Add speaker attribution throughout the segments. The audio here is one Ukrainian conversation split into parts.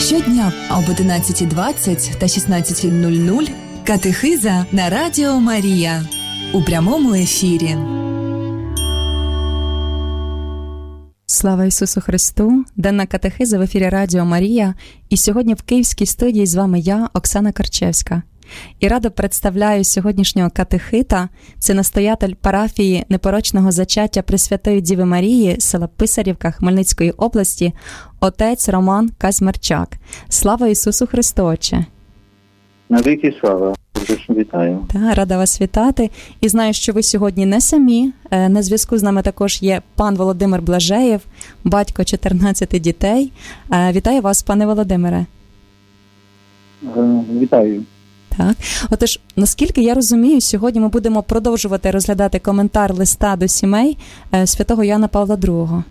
Speaker 1: Щодня об 11:20 та 16:00 катехиза на Радіо Марія у прямому ефірі.
Speaker 2: Слава Ісусу Христу! Денна катехиза в ефірі Радіо Марія. І сьогодні в Київській студії з вами я, Оксана Карчевська. І радо представляю сьогоднішнього катехита. Це настоятель парафії Непорочного зачаття Пресвятої Діви Марії, села Писарівка Хмельницької області, отець Роман Казьмарчак. Слава Ісусу Христу, Отче!
Speaker 3: Навіки слава! Вітаю.
Speaker 2: Рада вас вітати. І знаю, що ви сьогодні не самі. На зв'язку з нами також є пан Володимир Блажеєв, батько 14 дітей. Вітаю вас, пане Володимире.
Speaker 3: Вітаю.
Speaker 2: Так. Отож, наскільки я розумію, сьогодні ми будемо продовжувати розглядати коментар листа до сімей святого Яна Павла II.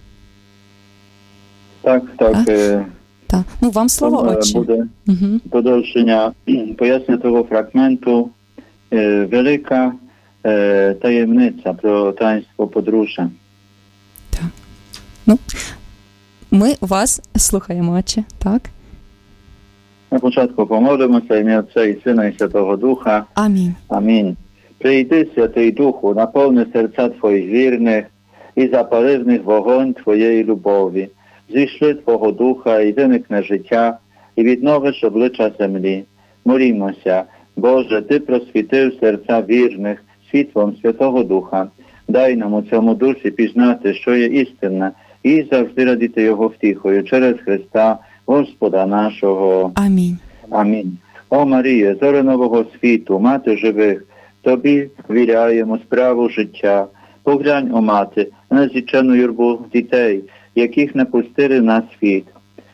Speaker 3: Так.
Speaker 2: Так. Ну, вам слово, Отче.
Speaker 3: Буде продовження пояснення того фрагменту «Велика таємниця про таїнство подружжя».
Speaker 2: Так. Ну, ми вас слухаємо, Отче. Так.
Speaker 3: На початку помолимося ім'я Отця і Сина і Святого Духа.
Speaker 2: Амінь.
Speaker 3: Амінь. Прийди, Святий Духу, наповни серця Твоїх вірних і запали в них вогонь Твоєї любові. Зійшли Твого Духа, і виникне життя, і відновиш обличчя землі. Молімося, Боже, Ти просвітив серця вірних світлом Святого Духа. Дай нам у цьому дусі пізнати, що є істинне, і завжди радіти Його втіхою через Христа, Господа нашого.
Speaker 2: Амінь.
Speaker 3: Амінь. О Марія, зоре нового світу, Мати живих, Тобі віряємо справу життя. Поглянь, о Мати, на зічену юрбу дітей, яких не пустили на світ.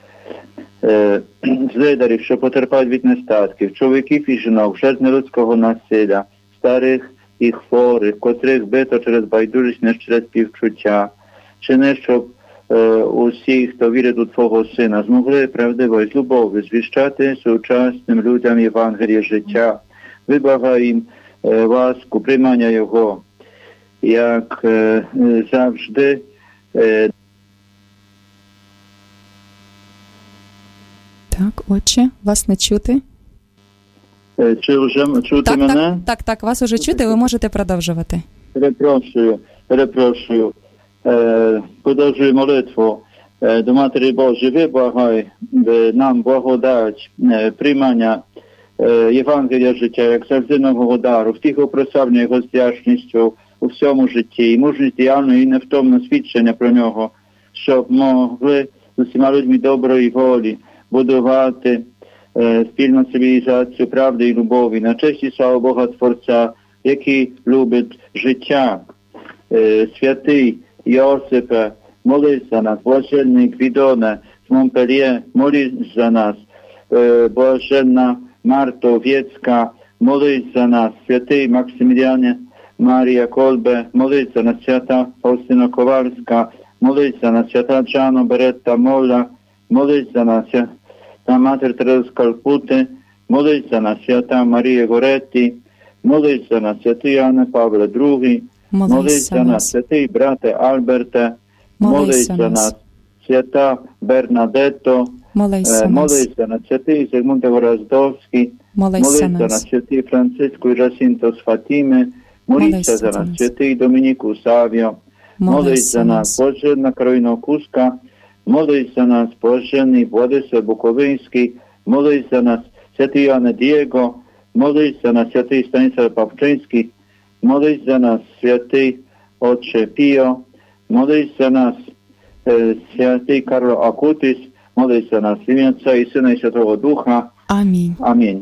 Speaker 3: Злидарів, що потерпають від нестатків, чоловіків і жінок, жертв нелюдського насилля, старих і хворих, котрих бито через байдужість, не через співчуття. Чини, щоб усі, хто вірить у Твого Сина, змогли правдиво і з любов'ю звіщати сучасним людям Євангеліє життя. Вибагай їм ласку, приймання Його, як завжди.
Speaker 2: Так, Отче, вас не чути?
Speaker 3: Чи вже чути мене?
Speaker 2: Так, вас уже чути, ви можете продовжувати.
Speaker 3: Перепрошую. Продовжую молитву до Матері Божої. Вибагай нам благодать приймання Євангелія життя, як завжди нового дару, втіху прославлення Його з вдячністю у всьому житті, і мужність діяльної і невтомне свідчення про Нього, щоб могли з усіма людьми доброї волі будувати спільну цивілізацію правди і любові, на честь і славу Бога Творця, який любить життя. Святий Йосипе, молись за нас. Блаженний Гвідоне з Монпельє, молись за нас. Блаженна Марто Вєцька, молись за нас. Святий Максиміліане Марія Колбе, молись за нас. Свята Фаустина Ковальська, молись за нас. Свята Джано Беретта Молла, молись за нас. Свята Матер Тереза з Калкути, молись за нас. Свята Марія Горетті, молись за нас. Святий Яне Павле II, молись за нас. Святий брате Альберте, молись за нас. Свята Бернадетто, молись за нас. Святий Зигмунт Гораздовський, молись за нас. Святий Франциско і Жасінто з Фатіми, моліться за нас. Святий Домініку Савіо, молись за нас. Блаженна Кароліна Куска, молись за нас. Блаженний Владислав Буковинський, молись за нас. Святий Іоанне Дієго, молись за нас. Святий Станіслав Павчинський, молись за нас. Святий Отче Піо, молись за нас. Святий Карло Акутис, молись за нас. В ім'я Отця і Сина і Святого Духа.
Speaker 2: Амінь.
Speaker 3: Амінь.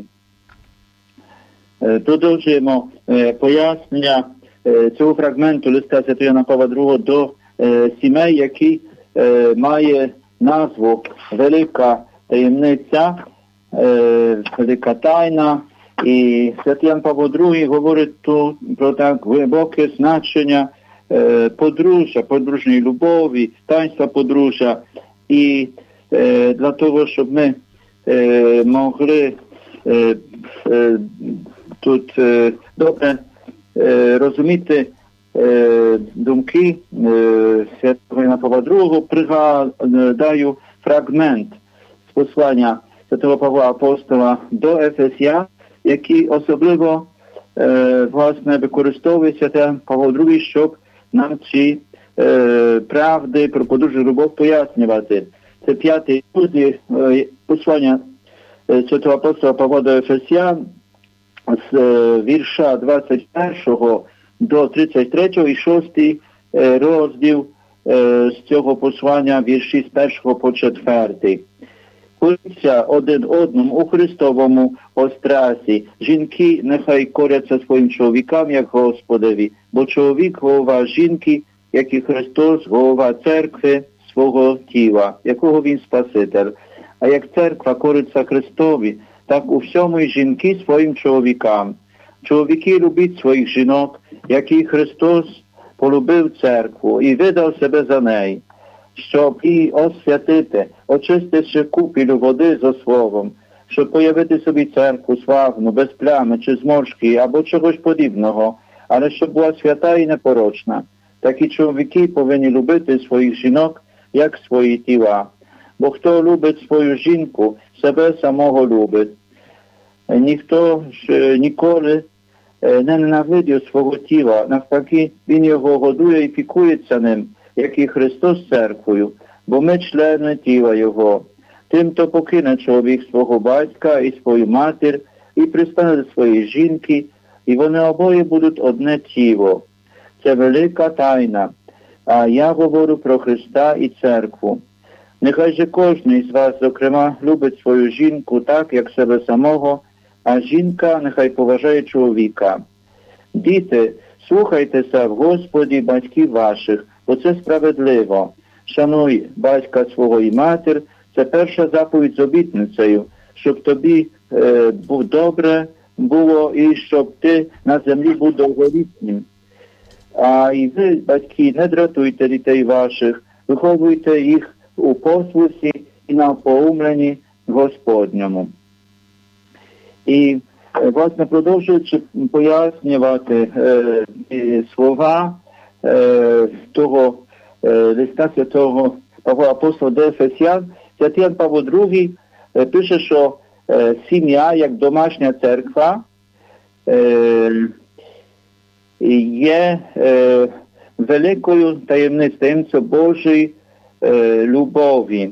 Speaker 3: Продовжуємо пояснення цього фрагменту листа Святого Яна Павла II до сімей, який має назву «Велика таємниця», «Велика тайна». І Святий Ян Павло II говорить тут про так глибоке значення подружжя, подружньої любові, таїнства подружжя. І для того, щоб ми могли тут добре розуміти думки Святого Яна Павла II, пригадаю фрагмент з послання святого Павла Апостола до Ефесян, які особливо власне використовує святий Павло II, щоб нам ці правди про подружжя любов пояснювати. Це 5 розділ послання святого апостола Павла до Ефесян з вірша 21 до 33 і 6 розділ з цього послання вірші з 1 по 4. Коріться один одному у Христовому острасі. Жінки нехай коряться своїм чоловікам, як Господові, бо чоловік голова жінки, як і Христос голова церкви свого тіла, якого він Спаситель. А як церква кориться Христові, так у всьому й жінки своїм чоловікам. Чоловіки любіть своїх жінок, як і Христос полюбив церкву і видав себе за неї, щоб її освятити, очистивши купілю води за словом, щоб появити собі церкву славну, без плями чи зморшки або чогось подібного, але щоб була свята і непорочна. Такі чоловіки повинні любити своїх жінок, як свої тіла. Бо хто любить свою жінку, себе самого любить. Ніхто ж ніколи не ненавидів свого тіла, навпаки, він його годує і піклується ним, як і Христос церквою, бо ми члени тіла його. Тимто покине чоловік свого батька і свою матір, і пристане до своєї жінки, і вони обоє будуть одне тіло. Це велика тайна, а я говорю про Христа і церкву. Нехай же кожен з вас, зокрема, любить свою жінку так, як себе самого, а жінка нехай поважає чоловіка. Діти, слухайтеся в Господі батьків ваших, бо це справедливо. Шануй батька свого і матір, це перша заповідь з обітницею, щоб тобі добре було і щоб ти на землі був довголітнім. А і ви, батьки, не дратуйте дітей ваших, виховуйте їх у послусі і навпоумленні Господньому. І, власне, продовжуючи пояснювати слова того листа святого Павла Апостола до Ефесян, святий Павло II пише, що сім'я, як домашня церква, є великою таємницею Божої любові.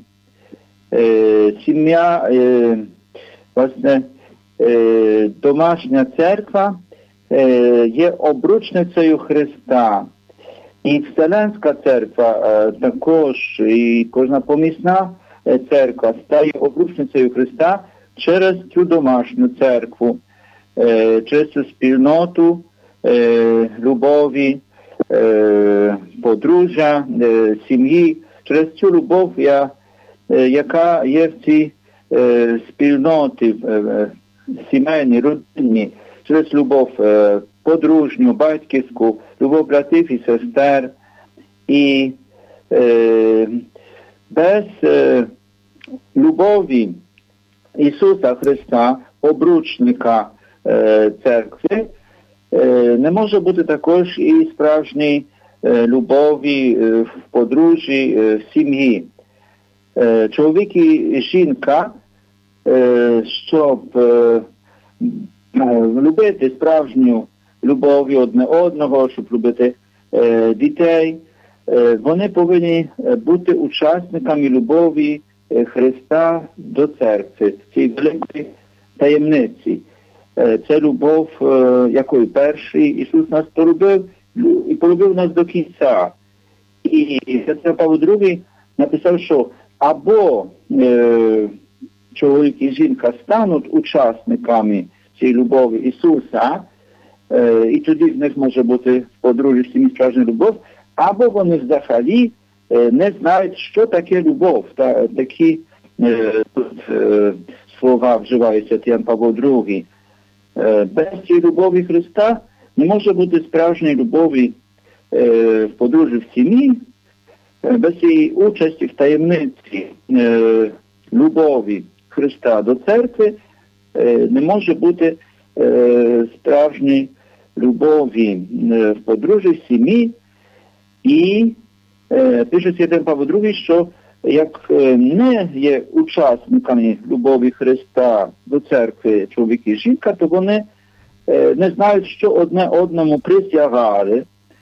Speaker 3: Сім'я, власне, домашня церква є обручницею Христа. І Вселенська церква також, і кожна помісна церква стає обручницею Христа через цю домашню церкву, через цю спільноту любові, подружжя, сім'ї, через цю любов, яка є в цій спільноті, сімейній, родинній, через любов подружню, батьківську, любов братів і сестер. І без любові Ісуса Христа, обручника церкви, не може бути також і справжньої любові в подружжі, в сім'ї. Чоловік і жінка, щоб любити справжню любов'ю одне одного, щоб любити дітей, вони повинні бути учасниками любові Христа до церкви, цієї великої таємниці. Це любов, якою перший Ісус нас полюбив, і полюбив нас до кінця. І святий Павло II написав, що або чоловік і жінка стануть учасниками цієї любові Ісуса, і тоді в них може бути в подружжі сім'ї справжня любов, або вони взагалі не знають, що таке любов. Такі слова вживає святий Павло II. Без цієї любові Христа не може бути справжньої любові в подружжі, в сім'ї, без цієї участі в таємниці любові Христа до церкви не може бути справжньої любові в подружжі, в сім'ї. І пише святий Павло II, що як не є учасниками любові Христа до церкви чоловік і жінка, то вони не знають, що одне одному присягали,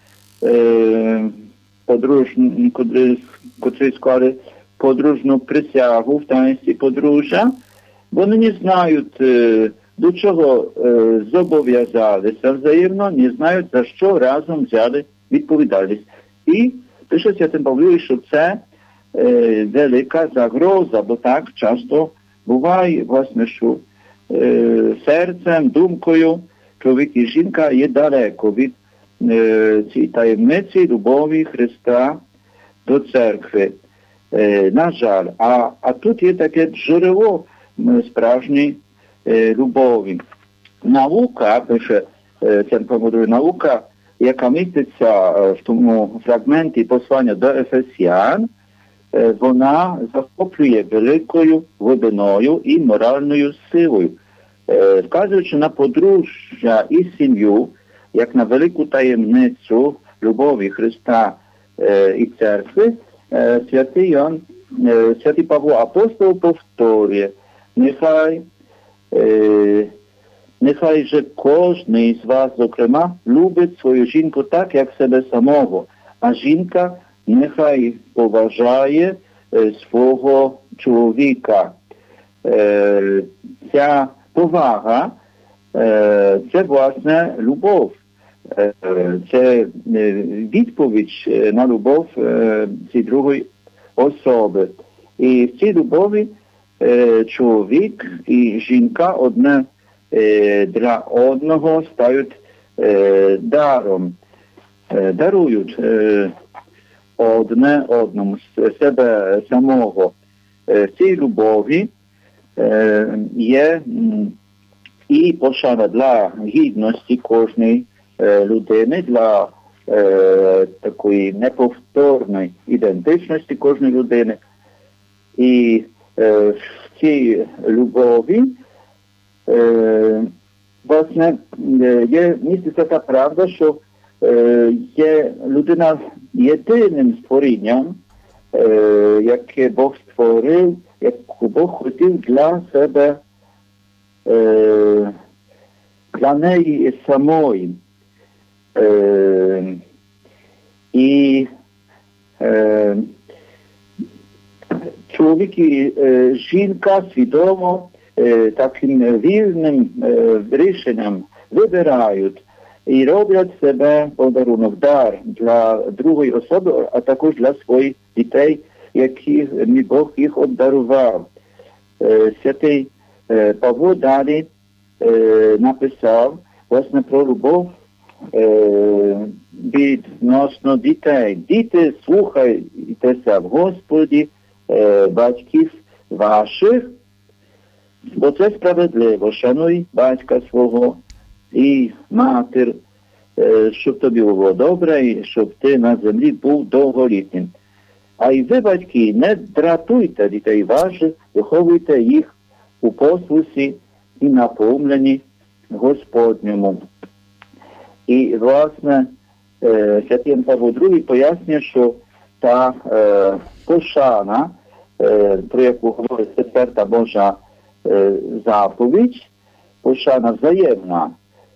Speaker 3: котрі склали подружну присягу в таїнстві подружжя. Вони не знають, до чого зобов'язалися взаємно, не знають, за що разом взяли відповідальність. І пише Святим Павло, що це велика загроза, бо так часто буває, власне, що серцем, думкою чоловік і жінка є далеко від цієї таємниці любові Христа до церкви. На жаль, а тут є таке джерело справжньої любові. Наука, пише Святим Павло, наука, яка міститься в тому фрагменті послання до Ефесян, вона захоплює великою глибиною і моральною силою. Вказуючи на подружжя і сім'ю, як на велику таємницю любові Христа і церкви, Святий Павло Апостол повторює: нехай же кожний з вас, зокрема, любить свою жінку так, як себе самого, а жінка нехай поважає свого чоловіка. Ця повага – це, власне, любов. Це відповідь на любов цієї другої особи. І в цій любові чоловік і жінка одне для одного стають даром, дарують одне одному себе самого. В цій любові є і пошана для гідності кожної людини, для такої неповторної ідентичності кожної людини. І в цій любові власне є міститься та правда, що є людина єдиним створінням, яке Бог створив, яку Бог хотів для себе, для неї самої. І чоловік і жінка свідомо таким вільним рішенням вибирають і роблять себе подарунок, дар для другої особи, а також для своїх дітей, які Бог їх обдарував. Святий Павло далі написав власне про любов відносно дітей. Діти, слухайтеся в Господі батьків ваших, бо це справедливо. Шануй батька свого і матір, щоб тобі було добре і щоб ти на землі був довголітнім. А й ви, батьки, не дратуйте дітей ваших, виховуйте їх у послусі і наповненні Господньому. І, власне, Святий Павло II пояснює, що та пошана, про яку говорить четверта Божа заповідь, пошана взаємна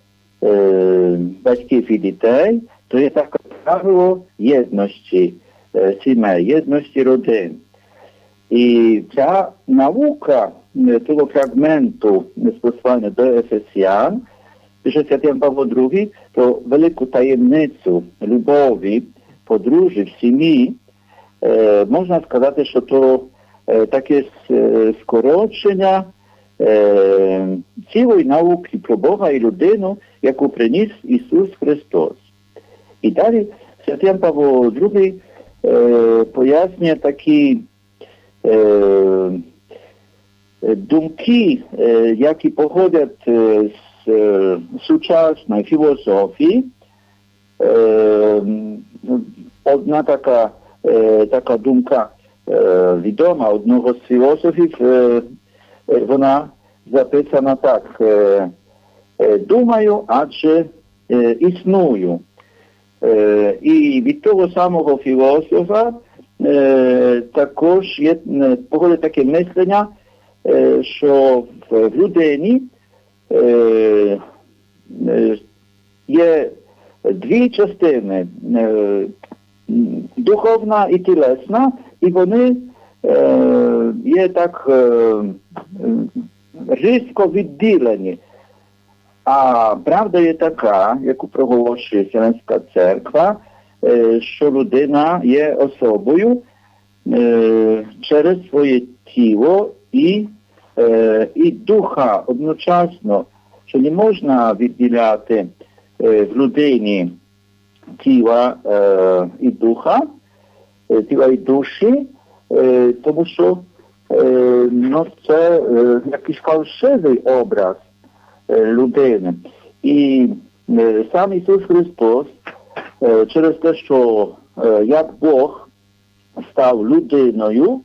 Speaker 3: батьків і дітей, то є таке правило єдності сімей, єдності родин. І ця наука того фрагменту з послання до Ефесян, пише Святий Павло II, про велику таємницю любові подружжя в сім'ї, можна сказати, що то таке скорочення цілої науки про Бога і людину, яку приніс Ісус Христос. І далі Святий Павло II пояснює такі думки, які походять з сучасної філософії. Одна така думка відома одного з філософів, вона записана так: думаю, адже існую. І від того самого філософа також є походить таке мислення, що в людині є дві частини, духовна і тілесна, і вони є так різко відділені. А правда є така, яку проголошує Вселенська Церква, що людина є особою через своє тіло і духа одночасно, що не можна відділяти в людині тіла і духа, тіла і душі, тому що це якийсь фальшивий образ людини. І сам Ісус Христос через те, що як Бог став людиною,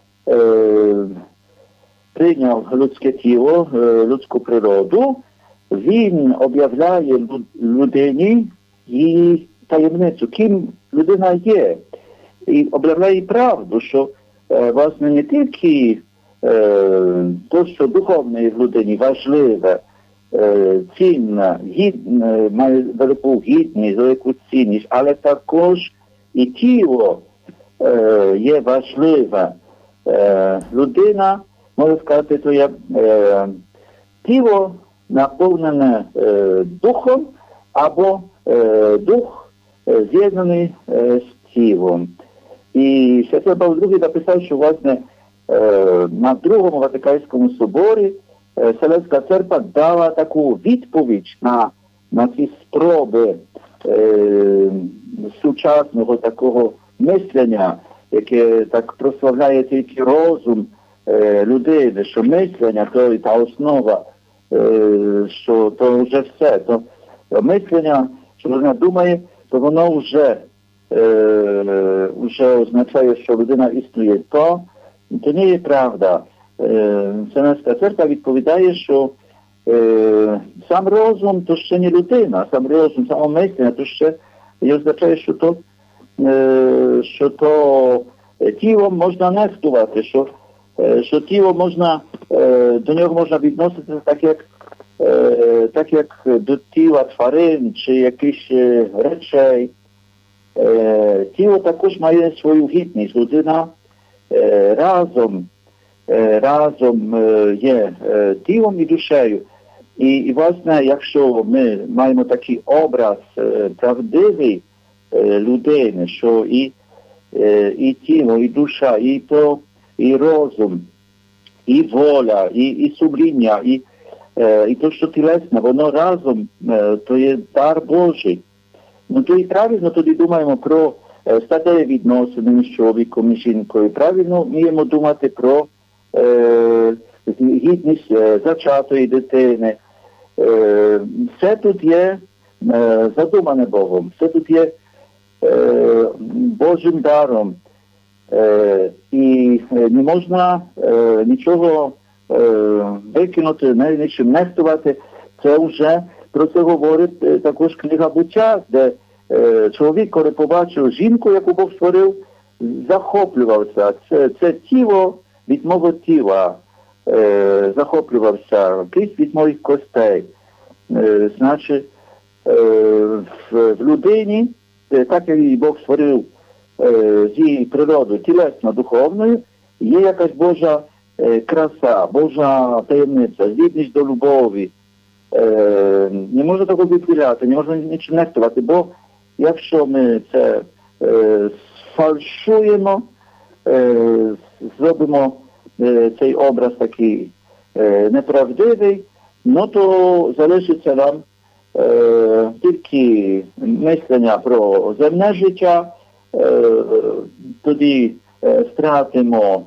Speaker 3: прийняв людське тіло, людську природу, Він об'являє людині її таємницю, ким людина є. І об'являє правду, що власне не тільки те, що духовне в людині важливе, цінне, має велику гідність, велику цінність, але також і тіло є важливе. Людина, можна сказати, то є тіло наповнене духом, або дух з'єднаний з тілом. І Святий Павло II написав, що власне на Другому Ватиканському соборі Вселенська Церква дала таку відповідь на ці спроби сучасного такого мислення, яке так прославляє тільки розум людини, що мислення то та основа, що то вже все. То мислення, що людина думає, то воно вже означає, що людина існує. То не є правда. Вселенська Церква відповідає, що сам розум то ще не людина, сам розум, само мислення то ще і означає, що то тілом можна нехтувати, що тіло можна, до нього можна відноситися так як до тіла тварин чи якихось речей. Тіло також має свою гідність. Людина разом є тілом і душею. І власне, якщо ми маємо такий образ правдивий людини, що і тіло, і душа, і розум, і воля, і сумління, і то, що тілесне, воно разом, то є дар Божий. Ну, то і правильно тоді думаємо про статеві відносини між чоловіком і жінкою. Правильно вміємо думати про гідність зачатої дитини. Все тут є задумане Богом, все тут є Божим даром. І не можна нічого викинути, нічим нехтувати. Це вже про це говорить також книга Буття, де чоловік, коли побачив жінку, яку Бог створив, захоплювався. Це тіло від мого тіла захоплювався, кість від моїх костей. Значить, в людині, так як її Бог створив з її природою тілесно-духовною, є якась Божа краса, Божа таємниця, здібність до любові. Не можна того відділяти, не можна нічим нехтувати, бо якщо ми це сфальшуємо, зробимо цей образ такий неправдивий, ну то залишиться нам тільки мислення про земне життя, тоді стратимо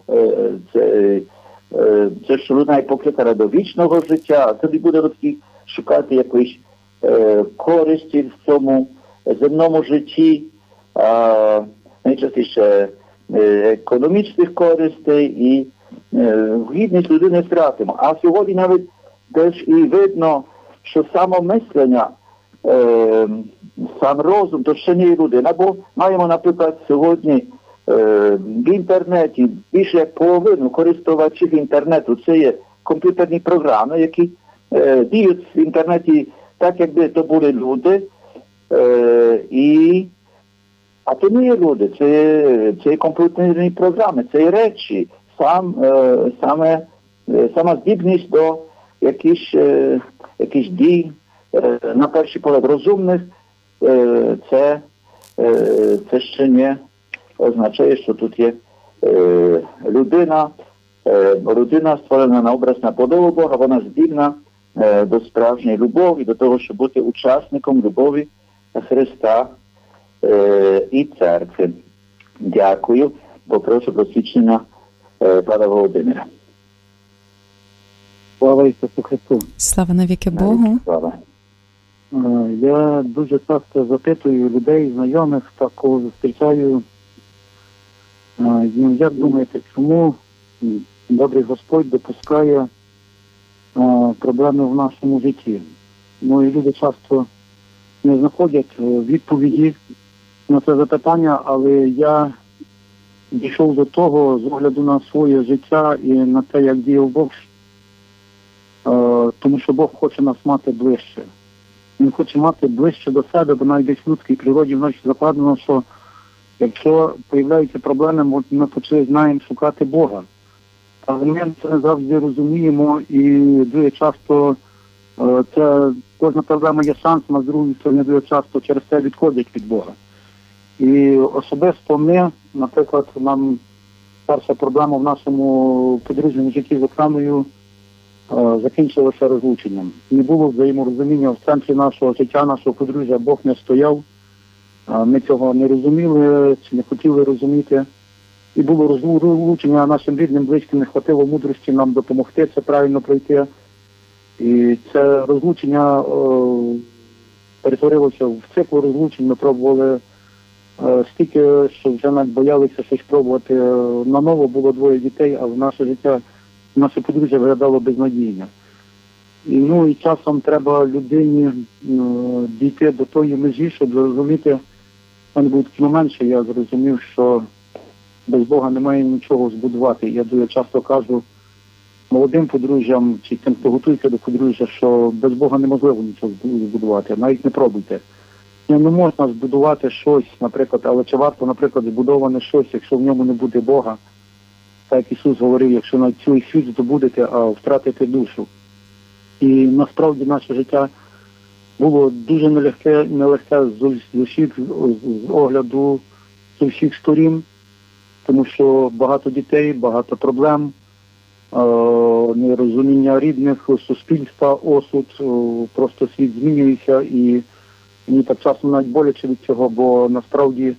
Speaker 3: це, що людина є покликана до вічного життя, тоді буде шукати якоїсь користі в цьому земному житті, найчастіше економічних користей, і гідність людини втратимо. А сьогодні навіть теж і видно, що самомислення, сам розум, то ще не є людина. Бо маємо, наприклад, сьогодні В інтернеті більше як половину користувачів інтернету це є комп'ютерні програми, які діють в інтернеті так, якби то були люди. А то не є люди, це є комп'ютерні програми, це є речі, сама здібність до якихось дій, на перший погляд розумних, це ще не означає, що тут є людина створена на образ, на подобу Бога, вона здібна до справжньої любові, до того, щоб бути учасником любові Христа і церкви. Дякую. Попрошу про свідчення пана Володимира.
Speaker 4: Слава Ісусу Христу.
Speaker 2: Слава навіки Богу.
Speaker 3: Слава.
Speaker 4: Я дуже часто запитую людей, знайомих, такого зустрічаю. Як думаєте, чому добрий Господь допускає проблеми в нашому житті? І люди часто не знаходять відповіді на це запитання, але я дійшов до того з огляду на своє життя і на те, як діяв Бог, тому що Бог хоче нас мати ближче. Він хоче мати ближче до себе, бо навіть десь в людській природі вночі закладено, що якщо з'являються проблеми, ми починаємо шукати Бога. Але ми це не завжди розуміємо, і дуже часто кожна проблема є шансом, а з другої сторони дуже часто через це відходять від Бога. І особисто ми, наприклад, нам перша проблема в нашому подружньому житті з Оксаною закінчилося розлученням. Не було взаєморозуміння в центрі нашого життя, нашого подружжя, Бог не стояв. Ми цього не розуміли, чи не хотіли розуміти. І було розлучення, нашим рідним, близьким не хватило мудрості нам допомогти це правильно пройти. І це розлучення перетворилося в цикл розлучень. Ми пробували стільки, що вже навіть боялися щось пробувати. Наново було 2 дітей, а в наше життя, наше подружжя виглядало безнадійно. І часом треба людині дійти до тої межі, щоб зрозуміти. У мене був такий момент, що я зрозумів, що без Бога немає нічого збудувати. Я дуже часто кажу молодим подружжям, чи тим, хто готується до подружжя, що без Бога неможливо нічого збудувати, навіть не пробуйте. Не можна збудувати щось, наприклад, але чи варто, наприклад, збудоване щось, якщо в ньому не буде Бога? Так як Ісус говорив, якщо на цю світ здобудете, а втратите душу. І насправді наше життя було дуже нелегке з огляду з усіх сторін, тому що багато дітей, багато проблем, нерозуміння рідних, суспільства, осуд, просто світ змінюється, і мені так часом навіть боляче від цього, бо насправді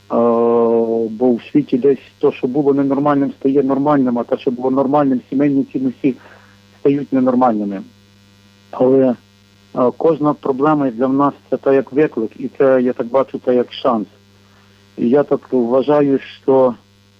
Speaker 4: бо в світі десь те, що було ненормальним, стає нормальним, а те, що було нормальним, сімейні цінності стають ненормальними. Але кожна проблема для нас це та як виклик, і це, я так бачу, це як шанс. І я так вважаю, що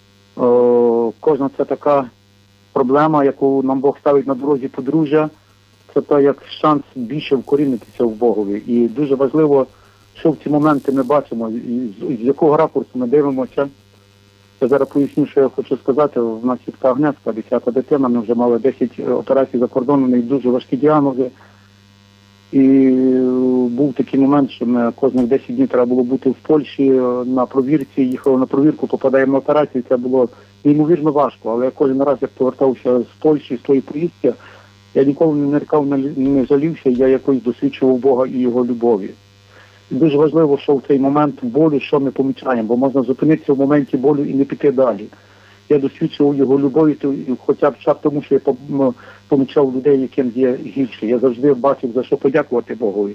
Speaker 4: кожна це така проблема, яку нам Бог ставить на дорозі подружжя, це та як шанс більше вкорінитися в Богові. І дуже важливо, що в ці моменти ми бачимо, з якого ракурсу ми дивимося. Я зараз поясню, що я хочу сказати. В нас є така Агнєцька, 10-та дитина, ми вже мали 10 операцій за кордоном, і дуже важкі діагнози. І був такий момент, що ми кожних 10 днів треба було бути в Польщі на провірці, їхали на провірку, попадаємо на операцію, це було неймовірно важко. Але я кожен раз, як повертався з Польщі, з тої поїздки, я ніколи не нарікав, не жалівся, я якось досвідчував Бога і Його любові. І дуже важливо, що в цей момент болю, що ми помічаємо, бо можна зупинитися в моменті болю і не піти далі. Я досвідчував Його любові, хоча б тому, що я помічав людей, яким є гірше. Я завжди бачив, за що подякувати Богові.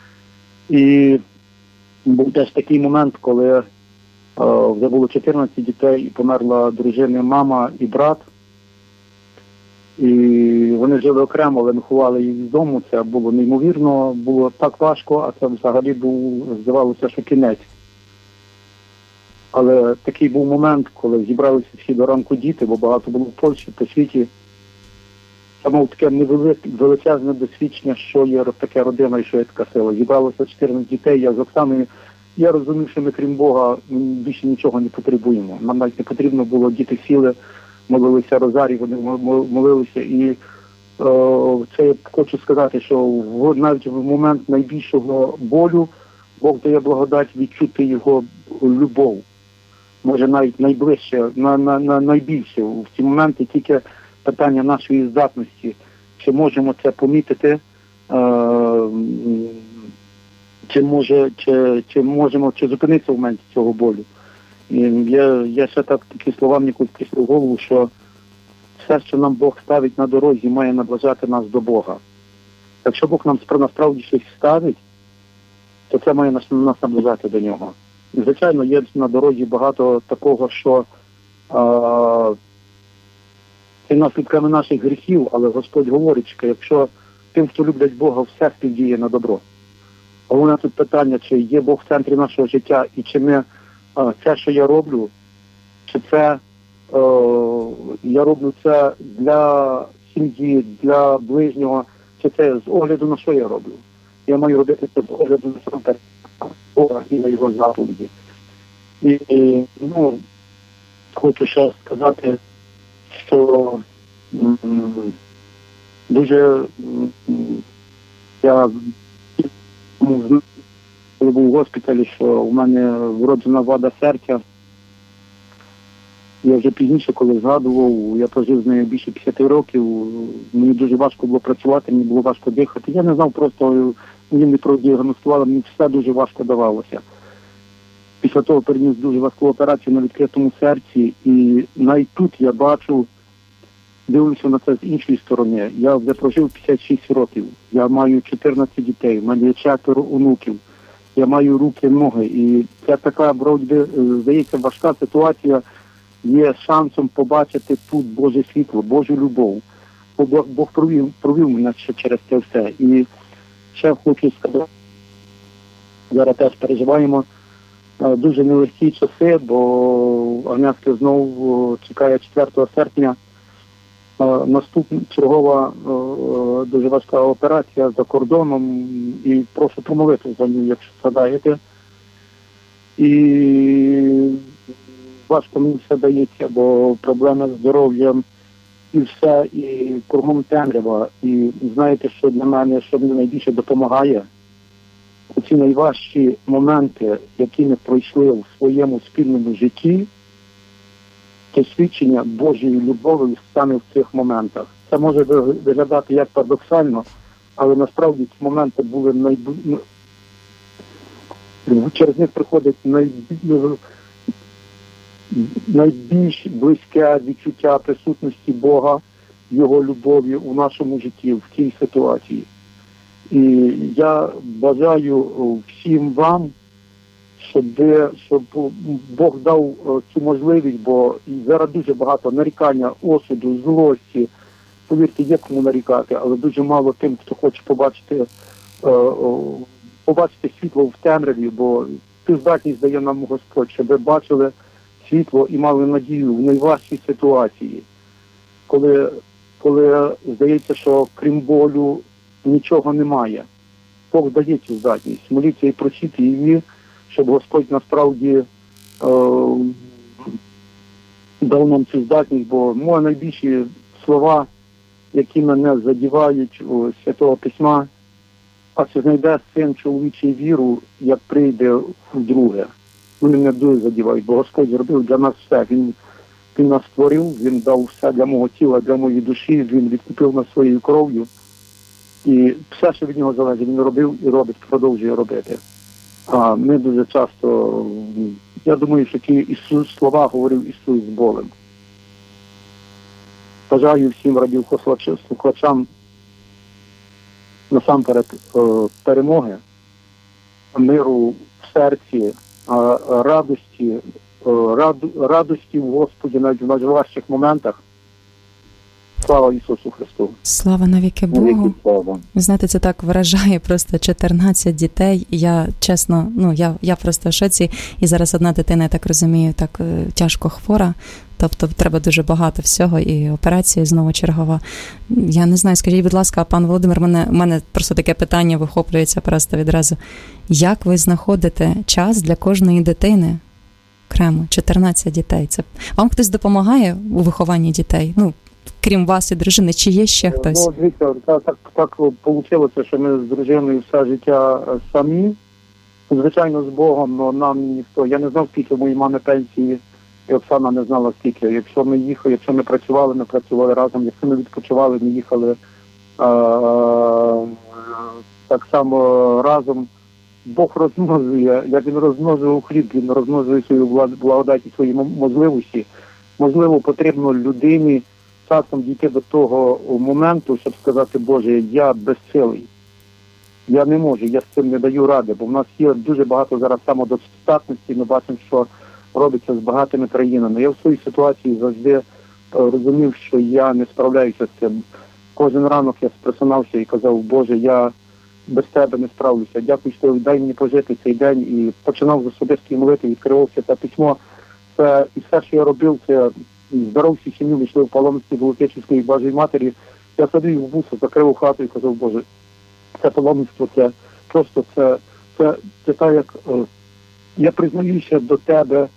Speaker 4: І був теж такий момент, коли вже було 14 дітей, і померла дружина, мама і брат. І вони жили окремо, але ми ховали їх з дому. Це було неймовірно, було так важко, а це взагалі здавалося, що кінець. Але такий був момент, коли зібралися всі до ранку діти, бо багато було в Польщі, по світі. Це мав таке величезне досвідчення, що є таке родина і що є така сила. Зібралося 14 дітей, я з Оксаною я розумів, що ми, крім Бога, більше нічого не потребуємо. Нам навіть не потрібно було, діти сіли, молилися розарій, вони молилися. І це я хочу сказати, що навіть в момент найбільшого болю Бог дає благодать відчути його любов. Може навіть найближче, найбільше. В ці моменти тільки питання нашої здатності. Чи можемо це помітити, чи можемо зупинитися в моменті цього болю. І я ще такі слова мені прийшли в голову, що все, що нам Бог ставить на дорозі, має наближати нас до Бога. Якщо Бог нам насправді щось ставить, то це має нас наближати до нього. І, звичайно, є на дорозі багато такого, що це наслідками наших гріхів, але Господь говорить, що якщо тим, хто люблять Бога, все співдіє на добро. Головне тут питання, чи є Бог в центрі нашого життя, і чи ми це, що я роблю, чи це я роблю це для сім'ї, для ближнього, чи це з огляду на що я роблю. Я маю робити це з огляду на Бога і на його заповіді. І хочу ще сказати, що дуже я коли був в госпіталі, що у мене вроджена вада серця. Я вже пізніше, коли згадував, я прожив з нею більше 50 років, мені дуже важко було працювати, мені було важко дихати. Я не знав просто, мені не продіагностували, мені все дуже важко давалося. Після того переніс дуже важку операцію на відкритому серці, і навіть тут я бачу, дивлюся на це з іншої сторони. Я вже прожив 56 років, я маю 14 дітей, в мене є 4 онуків, я маю руки, ноги, і це така, вроді, здається, важка ситуація, є шансом побачити тут Боже світло, Божу любов. Бог провів мене ще через це все. І ще хочу сказати, зараз теж переживаємо дуже нелегкі часи, бо Агнятки знову чекає 4 серпня наступна чергова дуже важка операція за кордоном, і прошу помолити за нею, якщо згадаєте. І важко мені все дається, бо проблеми з здоров'ям і все, і кругом темрява. І знаєте, що для мене, що мені найбільше допомагає? Оці найважчі моменти, які ми пройшли в своєму спільному житті, це свідчення Божої любові саме в цих моментах. Це може виглядати як парадоксально, але насправді ці моменти були через них приходить найбільш близьке відчуття присутності Бога, Його любові у нашому житті, в цій ситуації. І я бажаю всім вам, щоб Бог дав цю можливість, бо зараз дуже багато нарікання, осуду, злості. Повірте, є кому нарікати, але дуже мало тим, хто хоче побачити світло в темряві, бо цю здатність дає нам Господь, щоб ви бачили світло і мали надію в найважчій ситуації, коли здається, що крім болю нічого немає. Бог дає цю здатність. Моліться і просіть її, щоб Господь насправді дав нам цю здатність, бо мої найбільші слова, які мене задівають у Святого Письма, а чи знайде син чоловічий віру, як прийде вдруге. Вони мене дуже задівають, бо Господь зробив для нас все. Він нас створив, Він дав все для мого тіла, для моєї душі, Він відкупив нас своєю кров'ю. І все, що від нього залежить, Він робив і робить, продовжує робити. А ми дуже часто, я думаю, що ті слова говорив Ісус з болем. Бажаю всім радіослухачам насамперед перемоги, миру в серці, радості в Господі навіть в найважчих моментах. Слава Ісусу Христу!
Speaker 2: Слава навіки Богу! Ви знаєте, це так вражає, просто 14 дітей. Я, чесно, я просто в шоці. І зараз одна дитина, я так розумію, так тяжко хвора. Тобто треба дуже багато всього, і операція знову чергова. Я не знаю, скажіть, будь ласка, пан Володимир, в мене просто таке питання вихоплюється просто відразу. Як ви знаходите час для кожної дитини? Окремо, 14 дітей. Це вам хтось допомагає у вихованні дітей? Ну, крім вас і дружини, чи є ще хтось?
Speaker 4: Ну, дивіться, так вийшло, що ми з дружиною все життя самі. Звичайно, з Богом, але нам ніхто. Я не знав, скільки моїй мами пенсії, і Оксана не знала, скільки. Якщо ми працювали разом. Якщо ми відпочивали, ми їхали так само разом. Бог розмножує, як він розмножував хліб, він розмножує свою благодать і свої можливості. Можливо, потрібно людині часом дійти до того моменту, щоб сказати, Боже, я безсилий. Я не можу, я з цим не даю ради, бо в нас є дуже багато зараз самодостатності, ми бачимо, що робиться з багатими країнами. Я в своїй ситуації завжди розумів, що я не справляюся з цим. Кожен ранок я просинався і казав, Боже, я без тебе не справлюся. Дякую, що дай мені пожити цей день. І починав з особистої молитви, відкривався це письмо. І все, що я робив, це здоров всі сім'ю, вийшли в паломництві до Лук'ячівської Божої Матері. Я садив в буса, закрив хату і казав, Боже, це паломництво, це просто це так, як я признаюся до тебе,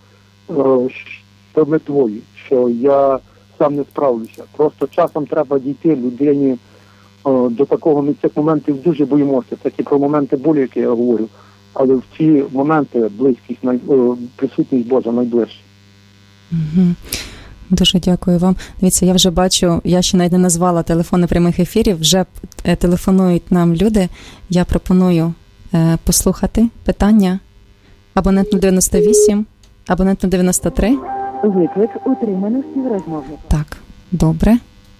Speaker 4: що ми твої, що я сам не справлюся. Просто часом треба дійти людині до такого, ми цих моментів дуже боїмося. Це ті про моменти болі, які я говорю, але в ці моменти близькість, присутність Божа найближче.
Speaker 2: Угу. Дуже дякую вам. Дивіться, я вже бачу, я ще навіть не назвала телефони прямих ефірів, вже телефонують нам люди. Я пропоную послухати питання. Абонент 98, абонент 93.
Speaker 5: Виклик отримано співрозмовника.
Speaker 2: Так, добре.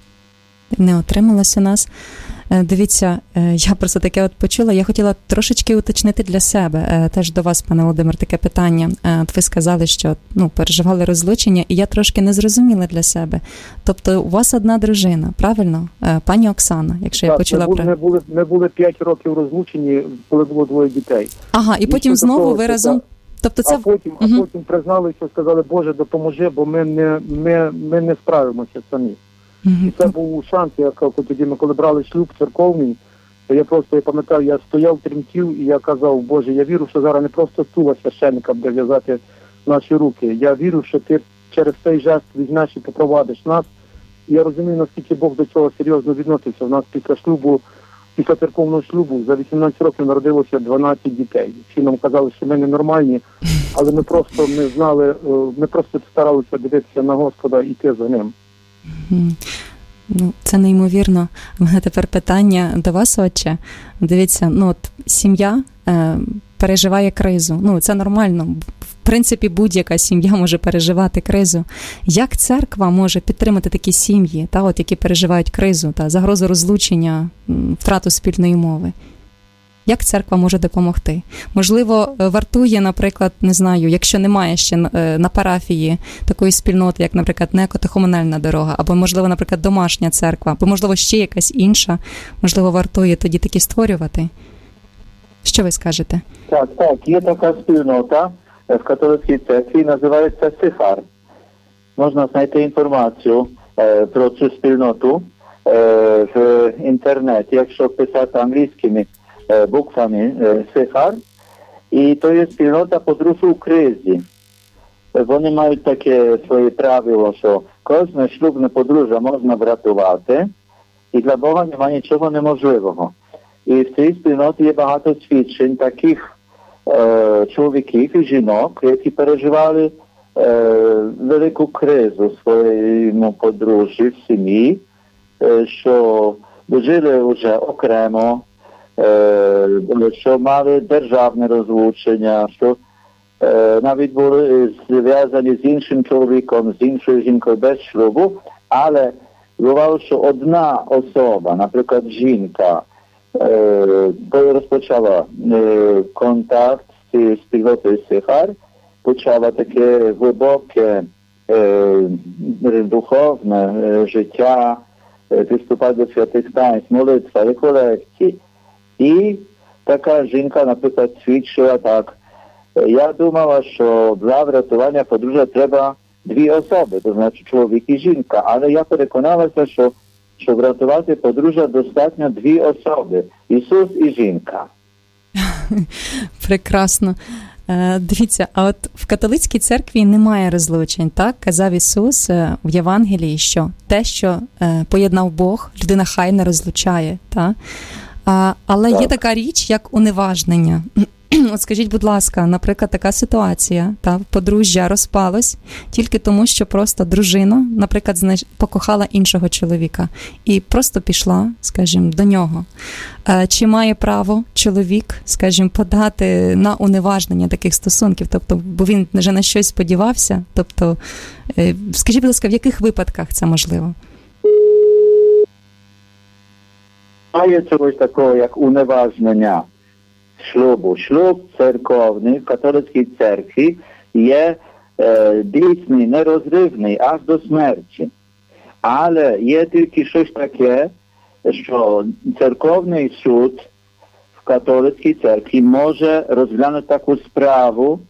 Speaker 2: Не отрималося нас. Дивіться, я просто таке от почула. Я хотіла трошечки уточнити для себе. Теж до вас, пане Володимир, таке питання. Ви сказали, що переживали розлучення, і я трошки не зрозуміла для себе. Тобто у вас одна дружина, правильно? Пані Оксана, якщо
Speaker 4: так,
Speaker 2: я почула правильно.
Speaker 4: Ми були 5 років розлучені, коли було 2 дітей.
Speaker 2: Ага, і потім знову ви разом... Тобто це... А
Speaker 4: потім признали, що сказали, Боже, допоможи, бо ми не справимося самі. І це був шанс, тоді ми коли брали шлюб церковний, то я пам'ятаю, я стояв, тремтів, і я казав, Боже, я вірю, що зараз не просто стула священника буде в'язати наші руки. Я вірю, що ти через цей жест візьмеш і попровадиш нас. І я розумію, наскільки Бог до цього серйозно відносився. У нас після церковного шлюбу за 18 років народилося 12 дітей. Всі нам казали, що ми ненормальні, але ми просто старалися дивитися на Господа і йти за ним.
Speaker 2: Це неймовірно. У мене тепер питання до вас, отче. Дивіться, сім'я переживає кризу. Це нормально. В принципі, будь-яка сім'я може переживати кризу. Як церква може підтримати такі сім'ї, які переживають кризу, загрозу розлучення, втрату спільної мови? Як церква може допомогти? Можливо, вартує, наприклад, не знаю, якщо немає ще на парафії такої спільноти, як, наприклад, некатехуменальна дорога, або, можливо, наприклад, домашня церква, або, можливо, ще якась інша, можливо, вартує тоді такі створювати? Що ви скажете?
Speaker 3: Так, є така спільнота в католицькій церкві, називається Сихар. Можна знайти інформацію про цю спільноту в інтернеті, якщо писати англійськими буквами Сихар. І то є спільнота подружжя у кризі. Вони мають таке своє правило, що кожне шлюбне подружжя можна врятувати, і для Бога немає нічого неможливого. І в цій спільноті є багато свідчень таких чоловіків і жінок, які переживали велику кризу в своєму подружжі, в сім'ї, що жили вже окремо, що мали державне розлучення, що навіть були зв'язані з іншим чоловіком, з іншою жінкою без шлюбу, але бувало, що одна особа, наприклад, жінка, коли розпочала контакт з спільнотою Сихар, почала таке глибоке духовне життя, приступати до святих таїнств, молитва, реколекції. І така жінка, наприклад, свідчила так. Я думала, що для врятування подружжя треба дві особи, то значить чоловік і жінка. Але я переконалася, що щоб врятувати подружжя, достатньо дві особи – Ісус і жінка.
Speaker 2: Прекрасно. Дивіться, а от в католицькій церкві немає розлучень, так? Казав Ісус в Євангелії, що те, що поєднав Бог, людина хай не розлучає, так? Але є така річ, як уневажнення. От скажіть, будь ласка, наприклад, така ситуація, та подружжя розпалось тільки тому, що просто дружина, наприклад, покохала іншого чоловіка і просто пішла, скажімо, до нього. Чи має право чоловік, скажімо, подати на уневажнення таких стосунків? Тобто, бо він вже на щось сподівався. Тобто, скажіть, будь ласка, в яких випадках це можливо?
Speaker 3: Має чогось такого, як уневажнення шлюбу. Шлюб церковний в католицькій церкві є дійсний, нерозривний аж до смерті. Але є тільки щось таке, що церковний суд в католицькій церкві може розглянути таку справу,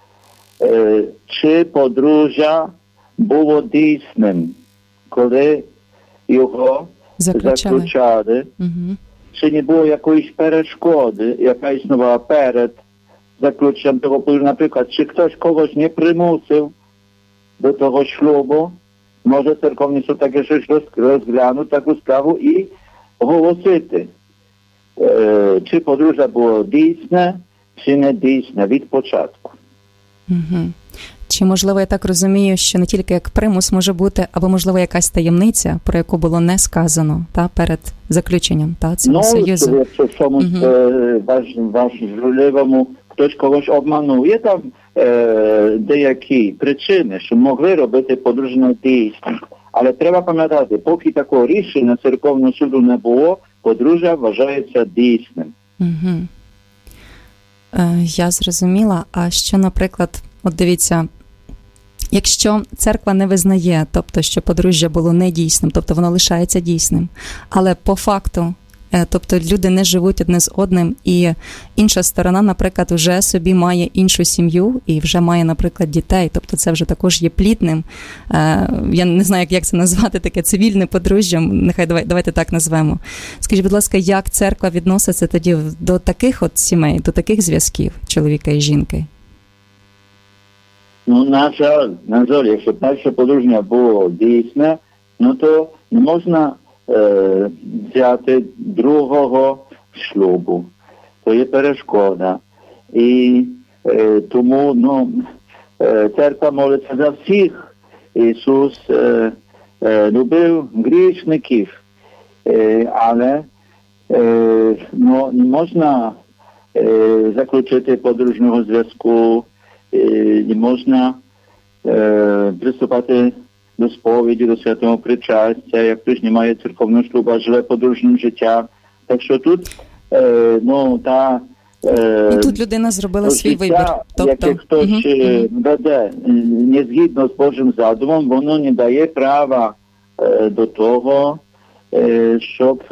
Speaker 3: чи подружжя було дійсним, коли його заключали. Чи не було якоїсь перешкоди, яка існувала перед заключенням того подружжя. Наприклад, чи хтось когось не примусив до того шлюбу, може церковний суд таке щось розглянути таку справу і оголосити, чи подружжя було дійсне, чи не дійсне від початку.
Speaker 2: Чи, можливо, я так розумію, що не тільки як примус може бути, або, можливо, якась таємниця, про яку було не сказано перед заключенням цього союзу?
Speaker 3: Якщо в чомусь важливому хтось когось обманує, там деякі причини, що могли робити подружжя дійсним. Але треба пам'ятати, поки такого рішення церковного суду не було, подружжя вважається дійсним.
Speaker 2: Я зрозуміла. А що, наприклад, от дивіться, якщо церква не визнає, тобто, що подружжя було недійсним, тобто воно лишається дійсним, але по факту, тобто люди не живуть одне з одним, і інша сторона, наприклад, вже собі має іншу сім'ю і вже має, наприклад, дітей, тобто це вже також є плідним, я не знаю, як це назвати, таке цивільне подружжя, нехай давайте так назвемо. Скажіть, будь ласка, як церква відноситься тоді до таких от сімей, до таких зв'язків чоловіка і жінки?
Speaker 3: На жаль, якщо перше подружжя було дійсне, то не можна взяти другого шлюбу. То є перешкода. І тому церква молиться за всіх. Ісус любив грішників, але не можна заключити подружнього зв'язку, не можна приступати до сповіді, до святого причастя, як хтось не має церковного шлюбу, а живе подружнім життям. Так що тут,
Speaker 2: тут людина зробила свій вибір.
Speaker 3: Яке хтось веде не згідно з Божим задумом, воно не дає права до того, щоб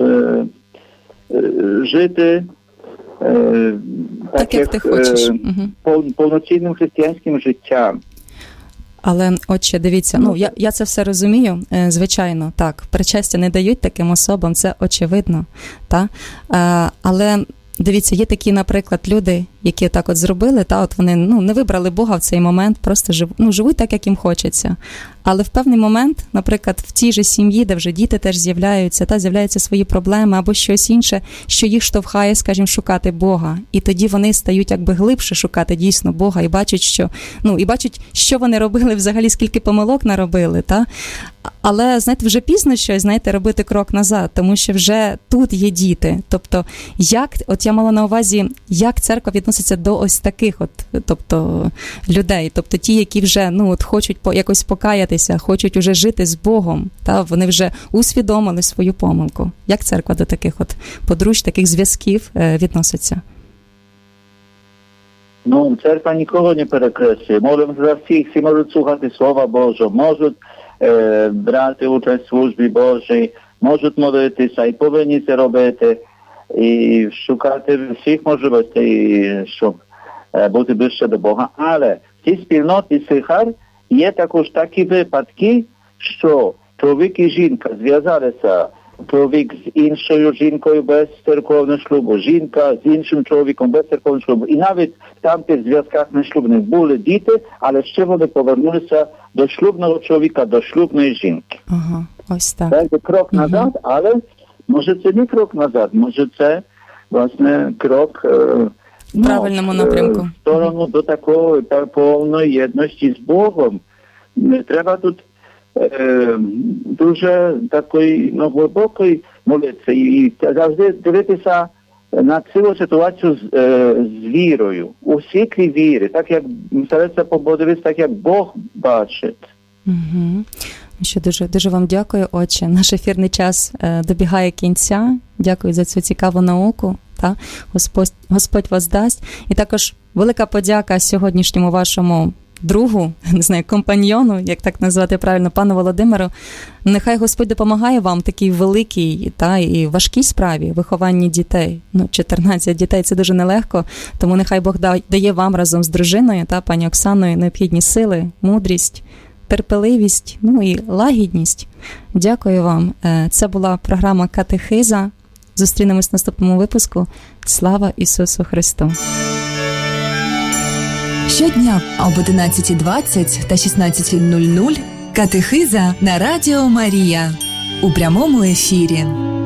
Speaker 3: жити
Speaker 2: так, як ти хочеш.
Speaker 3: Повноцінним християнським життям.
Speaker 2: Але, отче, дивіться, я це все розумію, звичайно, так, причастя не дають таким особам, це очевидно, та? Але, дивіться, є такі, наприклад, люди, які так от зробили, от вони не вибрали Бога в цей момент, просто живуть так, як їм хочеться. Але в певний момент, наприклад, в тій же сім'ї, де вже діти теж з'являються свої проблеми або щось інше, що їх штовхає, скажімо, шукати Бога. І тоді вони стають якби глибше шукати дійсно Бога і бачать, що вони робили взагалі, скільки помилок наробили, та? Але, знаєте, вже пізно щось, робити крок назад, тому що вже тут є діти. Тобто, я мала на увазі, як церква відноситься до ось таких людей, тобто ті, які вже, хочуть якось покаятися, хочуть уже жити з Богом, та вони вже усвідомили свою помилку. Як церква до таких подружжя, таких зв'язків відноситься?
Speaker 3: Церква нікого не перекреслює. Молимо за всіх, всі можуть слухати Слова Божого, можуть брати участь в службі Божій, можуть молитися і повинні це робити, і шукати всіх можливостей, щоб бути ближче до Бога. Але в цій спільноті Сихар Є також такі випадки, що чоловік і жінка зв'язалися, чоловік з іншою жінкою без церковного шлюбу, жінка з іншим чоловіком без церковного шлюбу. І навіть в тамтих зв'язках нешлюбних були діти, але ще вони повернулися до шлюбного чоловіка, до шлюбної жінки.
Speaker 2: Ага, ось так.
Speaker 3: Це крок назад, але може це не крок назад, може це, власне, крок
Speaker 2: в правильному напрямку.
Speaker 3: В сторону до такої повної єдності з Богом. Треба тут дуже такої глибокої молитви і завжди дивитися на цілу ситуацію з вірою, у світлі віри, так як старатися подивитися, так як Бог бачить.
Speaker 2: Угу. Що дуже вам дякую, отче. Наш ефірний час добігає кінця. Дякую за цю цікаву науку. Та Господь вас дасть. І також велика подяка сьогоднішньому вашому другу, не знаю, компаньйону, як так назвати правильно, пану Володимиру. Нехай Господь допомагає вам такій великій та і важкій справі вихованні дітей. 14 дітей – це дуже нелегко, тому нехай Бог дає вам разом з дружиною та пані Оксаною необхідні сили, мудрість, терпеливість, і лагідність. Дякую вам. Це була програма «Катехиза». Зустрінемось в наступному випуску. Слава Ісусу Христу!
Speaker 1: Щодня об 11:20 та 16:00 «Катехиза» на Радіо Марія у прямому ефірі.